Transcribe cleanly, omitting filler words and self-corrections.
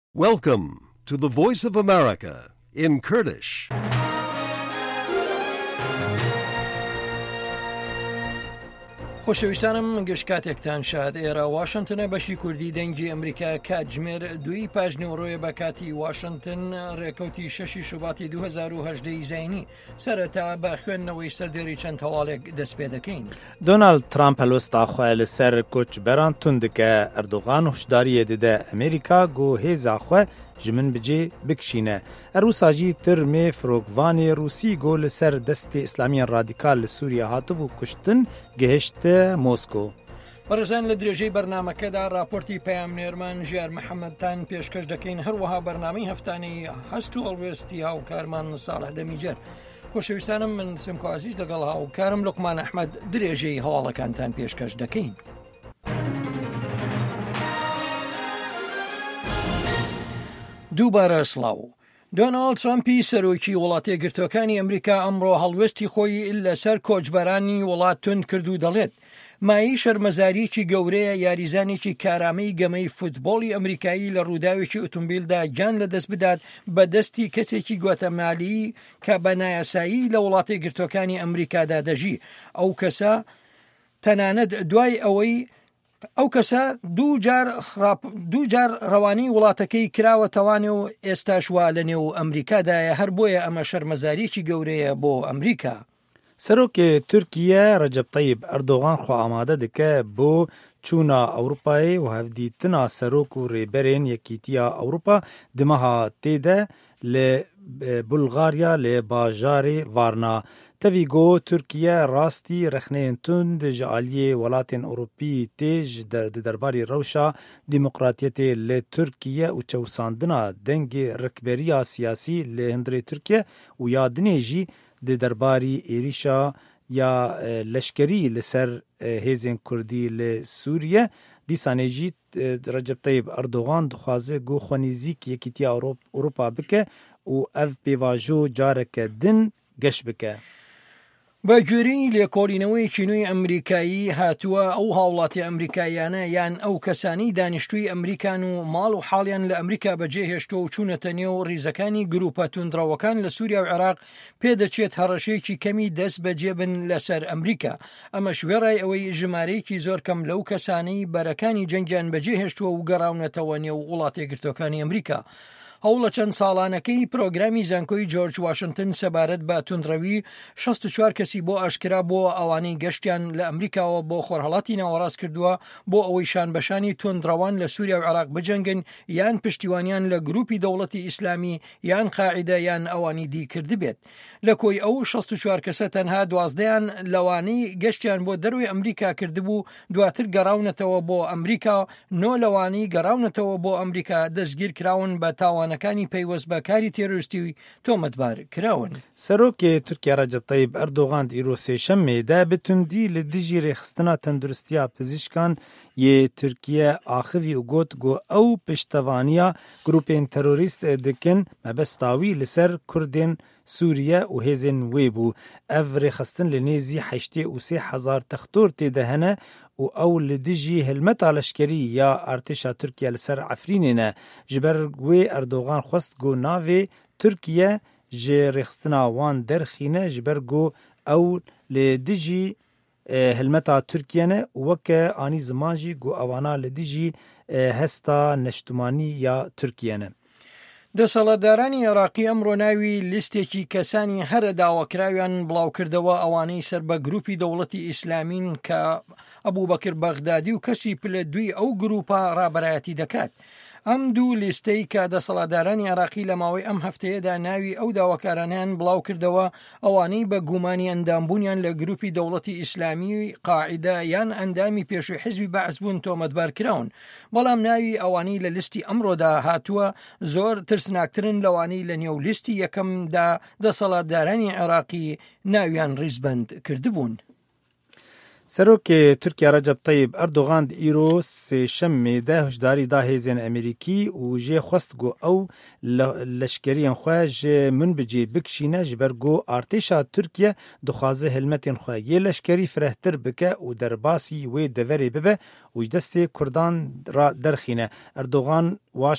Welcome to the Voice of America in Kurdish. خۆشەویستانم گەشتکاتێکتان شاد ئێرە واشنگتنە بەشی کوردی دەنگی ئەمریکا کاتژمێر 2 پاژنەوەڕۆیە بە کاتی واشنگتن ڕێکەوتی 6 شوباتی 2018 زینی سەرەتا بە خوێندنەوەی سەردێری چەند هەواڵێک دەست پێ دەکەین. دۆنالد ترامپ هەلوێستاخوای لەسەر کۆچبەران تون دکە ئەردوغان هۆشداریە دەدە ئەمریکا گۆ هێزاخوا ji min bicê bikişîne. Rûsa jî tir mê firokvanê Rûsî got li ser destê İslamiyên radîkal li Sûriye hatibû kuştin gihişte Mosko. بەڕێزان لە درێژەی بەرنامەکەدا راپۆرتی پەیامنێرمان ژیار محەممەدتان پێشکەش دەکەین هەروەها بەرنامەی هەفتانەی هەست و ئەڵوێستی هاوکارمان ساڵح دەمیجەر. خۆشەویستانم من سمکوازیز لەگەڵ هاوکارم لوقمان ئەحمەد درێژەی هەواڵەکانتان پێشکەش دەکەین. دووبارە سڵاو. دۆناڵد ترامپی سەرۆکی وڵاتە یەکگرتووەکانی ئەمریکا ئەمڕۆ هەڵوێستی خۆی لەسەر کۆچبەرانی وڵات تون کرد و دەڵێت مایی شەرمەزاریەکی گەورەیە یاریزانێکی کارامەی گەمەی فوتبۆڵی ئەمریکایی لە ڕووداوێکی ئۆتۆمبیلدا گیان لەدەست بدات بە دەستی کەسێکی گواتەمالی کە بە نایاسایی لە وڵاتە یەکگرتووەکانی ئەمریکادا دەژی. ئەو کەسە تەنانەت دوای ئەوەی ئەو کەسە دوو جار ڕەوانی وڵاتەکەی کراوە تەوانێ و ئێستاشوا لە نێو ئەمریکادایە هەر بۆیە ئەمە شەرمەزاریەکی گەورەیە بۆ ئەمریکا. سەرۆکێ تورکیە ڕەجەب تەیب ئەردۆغان خۆ ئامادە دکە بۆ چوونا ئەوروپای و هەفدیتنا سەرۆک و ڕێبەرێن یەکیتیە ئەوروپا دمەها تێدە لە بولغاریا لێ باژارێ ڤارنا. تەوی گۆ تورکیە ڕاستی رەخنەیەن تند ji aliyê welatên Ewropî tê ji derbarê rewşa dîmokratiyetê li Tirkiye û çewsandina dengê rikberiya siyasî li hundirê Tirkiye û ya dinê jî di derbarî êrişa ya leşkerî li ser hêzên Kurdî li Sûriye. Dîsanê jî Recep Tayyip Erdogan dixwaze got xwe nêzik Yekîtiya Ewropa bike û ev pêvajo careke din geş bike. بە گوێرەی لێکۆڵینەوەیەکی نوێی ئەمریکایی هاتووە ئەو هاوڵاتی ئەمریکایانە یان ئەو کەسانی دانیشتووی ئەمریکان و ماڵ و حاڵیان لە ئەمریکا بەجێهێشتۆ و چوونەتە نێو ڕیزەکانی گروپە توندڕەوەکان لە سووریا و عێراق پێدەچێت هەڕەشەیەکی کەمی دەست بەجێبن لەسەر ئەمریکا. ئەمە شوێڕای ئەوەی ژمارەیەکی زۆر کەم لەو کەسانەی بەرەکانی جەنگیان بەجێهێشتووە و گەڕاونەتەوە نێو وڵاتە یەکگرتووەکانی ئەمریکا. هەوڵە چەند ساڵانەکەی پرۆگرامی زانکۆی جۆرج واشنگتن سەبارەت بە توندڕەوی 64 کەسی بۆ ئاشکرا بۆ ئەوانەی گەشتیان لە ئەمریکاوە بۆ خۆرهەڵاتی ناوەڕاست کردووە بۆ ئەوەی شانبەشانی توندڕەوان لە سووریا و عێراق بجەنگن یان پشتیوانیان لە گروپی دەوڵەتی ئیسلامی یان قاعیدە یان ئەوانی دی کردبێت. لە کۆی ئەو 64 کەسە تەنها 12یان لەوانەی گەشتیان بۆ دەروی ئەمریکا کردبوو دواتر گەڕاونەتەوە بۆ ئەمریکا 9 لەوانی گەڕاونەتەوە بۆ ئەمریکا دەستگیر کراون بە تاوانەکانی پەیوەست بە کاری تێرۆریستی تۆمەتبار کراون. سەرۆکێ تورکیا ڕەجەب تەیب ئەردۆغان ئیرۆ سێشەممێدا بتوندی لە دژی ڕێخستنا تەندروستیا پزیشکان یê Tirkiye axivî û got got ew piştevaniya grupên terorîst dikin mebesta wî li ser Kurdên Sûriye û hêzên wê bû. Ev rêxistin li nêzî 83,000 textor têde hene û ew li dijî hilmeta leşkerî ya artêşa Tirkiye li ser Efrînê ne. Ji ber wê Erdogan xwest got navê Tirkiye ji rêxistina wan derxîne ji ber got ew li dijî هلمتا ترکیه نه وکه آنی زمان جی گو اوانا لدیجی هستا نشتمانی یا ترکیه نه. دەسەڵاتدارانی عێراقی ئەمڕۆ ناوی لیستێکی کەسانی هەرە داواکراویان بڵاو کردەوە ئەوانەی سەر بە گروپی دەوڵەتی ئیسلامین کە ئەبوبەکر بەغدادی و کەسی پلە دوی ئەو گروپە ڕابەرایەتی دەکات. ئەم دوو لیستەی کە دەسەڵاتدارانی عێراقی لە ماوەی ئەم هەفتەیەدا ناوی ئەو داواکارانیان بڵاو کردەوە ئەوانەی بە گومانی ئەندامبوونیان لە گروپی دەوڵەتی ئیسلامی قاعیدە یان ئەندامی پێشووی حیزبی بەعث بوون تۆمەتبار کراون. بەڵام ناوی ئەوانەی لە لیستی ئەمڕۆدا هاتووە زۆر ترسناکترن لەوانەی لە نێو لیستی یەکەمدا دەسەڵاتدارانی عێراقی ناویان ڕیزبەند کردبوون. سەرۆکێ تورکیا ڕەجەب تەیب ئەردۆغان ئیرۆ سێشەممێدا هۆشداری دا هێزên ئەمریکی û jê xwest got ew leşkeriyên xwe ji min bicê bikişîne ji ber got artêşa Tirkiye dixwaze hilmetên xwe yê leşkerî firehtir bike û derbasî wê deverê bibe û ji destê Kurdan ra derxîne. Erdogan